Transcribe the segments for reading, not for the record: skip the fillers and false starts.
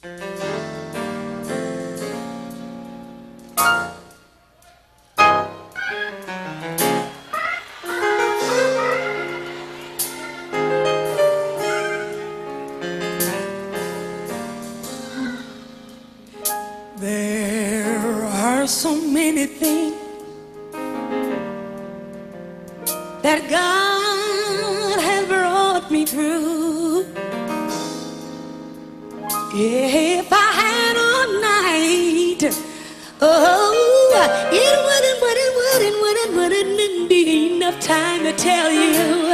There are so many things that God has brought me through. If I had all night, oh, it wouldn't be enough time to tell you.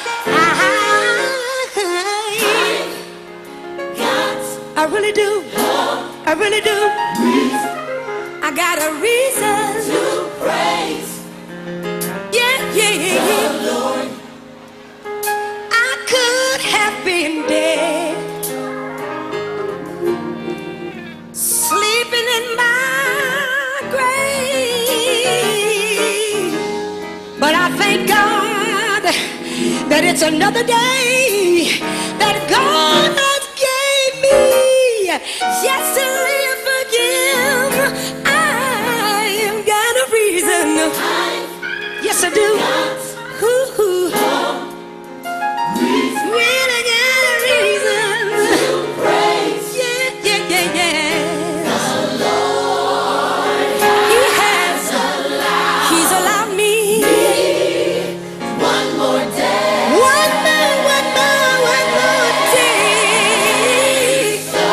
I really do. I really do. I got a reason to praise. Yeah, the Lord. I could have been dead, sleeping in my grave, but I thank God that it's another day that God has gave me. Yes, to live again. I've got a reason. Yes, I do. Really got a reason to praise. Yeah. The Lord. He's allowed me one more day. One more day. So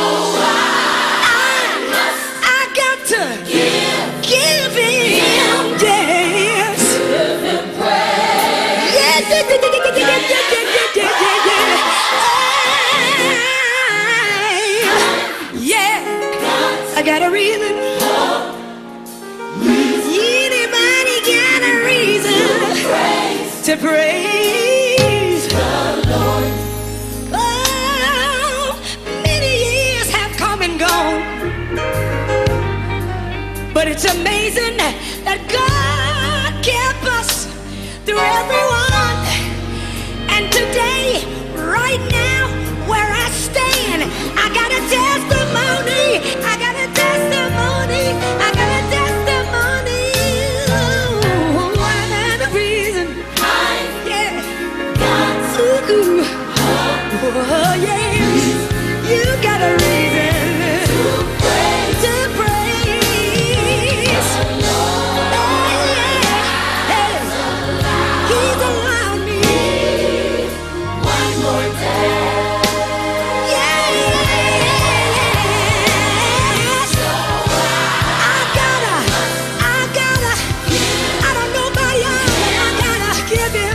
I got to give him yes. Give him praise. Yeah. I got a reason. Anybody got a reason to praise the Lord? Oh, many years have come and gone, but it's amazing that God kept us through everyone. And today, right now, where I stand, I got a testimony. I got a testimony. I got a testimony. Oh, I got a reason. Yeah. Ooh. Oh, yeah. You got a reason to praise. He's allowed me one more day. Yes. I gotta, I don't know about y'all, but I gotta give him.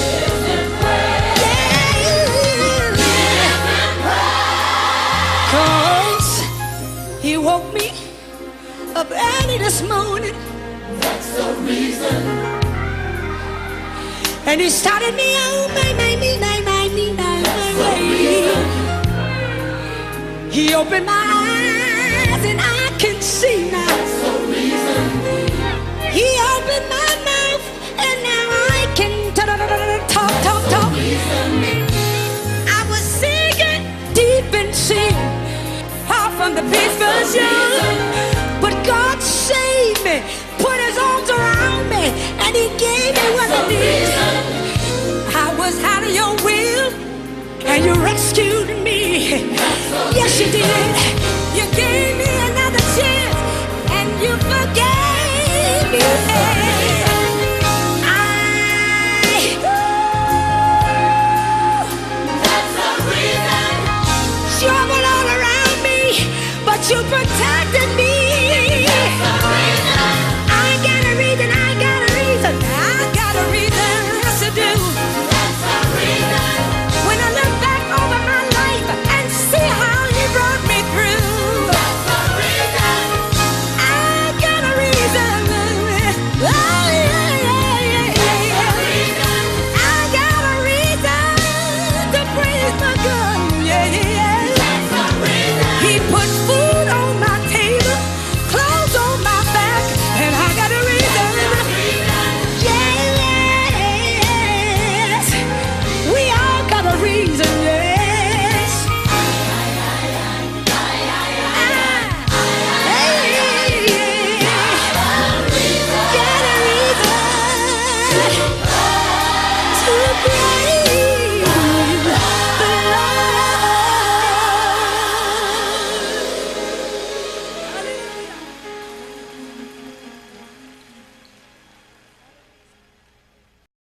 Yeah. 'Cause he woke me up early this morning. That's the reason. And he started me on my way. He opened my eyes and I can see now. That's the reason. He opened my mouth and now I can talk. I was sinking deep in sin, far from the peaceful shore, but God saved me, put his arms around me, and he gave me what I needed. I was out of your will, and you rescued me. Yes, you did. You gave me another chance, and you forgave me. That's the reason. Trouble all around me, but you protected me.